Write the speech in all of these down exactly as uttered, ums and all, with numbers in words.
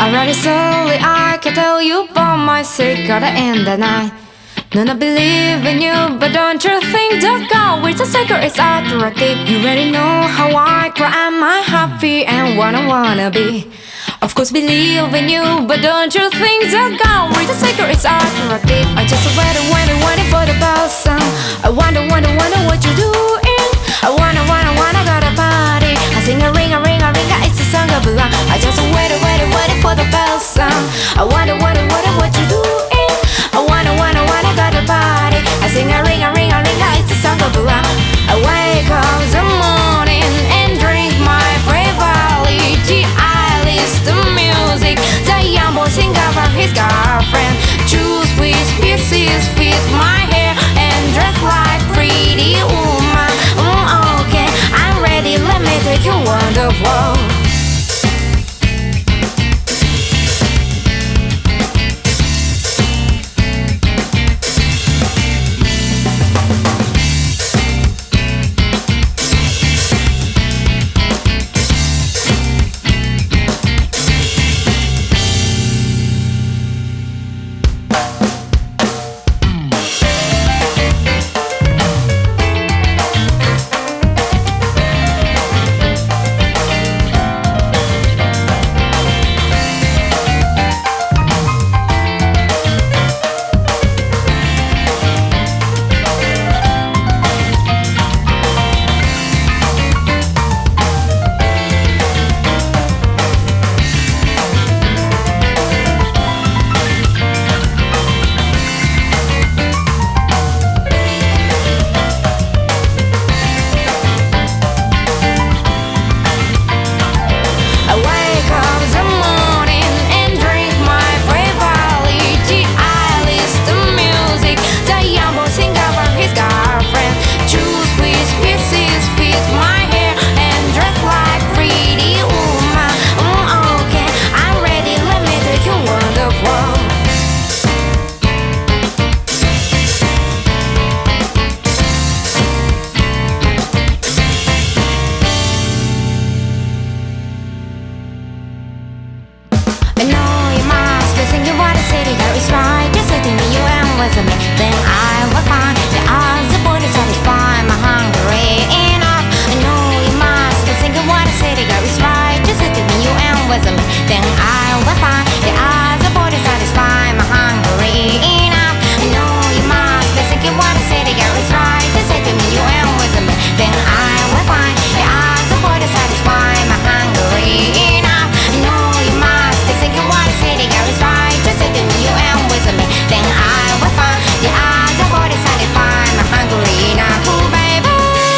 Already slowly I can tell you about my secret in the night. No, I believe in you, but don't you think the God with the secret is attractive? You already know how I cry, am I happy and what I wanna be? Of course believe in you, but don't you think the God with the secret is attractive? I just waited, waited, waited for the bell sound. I wonder, wonder, wonder what you doing. I wanna, wanna, wanna go to party. I sing a ring, a ring, a ring, it's a song of love. I just waited, waited, waited for the bell sound. I wonder, wonder, wonder what you doing. I wanna, wanna, wanna go to party. I sing a ring, a ring, a ring, it's a song of love. I wake up in the morning and drink my favorite tea. I listen to music. The young boy sing about his girlfriend. Choose with pieces, fit my hair and dress like pretty woman. Mm, okay, I'm ready. Let me take you wonderful. With me, then I will find the other boy to satisfy my hungry enough. I know you must be thinking what I said, the girl is right. Just let me, you and with me, then I will find the other boy to satisfy my hungry enough. I know you must be thinking what I said, the girl is right. Just let me, you and with me, then I will find the other boy to satisfy my hungry enough. I know you must be thinking what I said, the girl is right. Just let me, you and with me, then I will find the other boy to satisfy my hungry enough. Ooh, baby.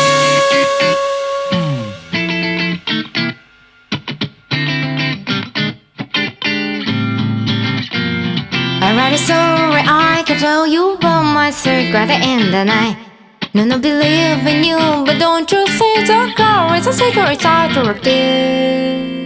Alright, sorry, I can tell you about my secret in the night. No, no, believe in you, but don't you think the girl is a secret attractive?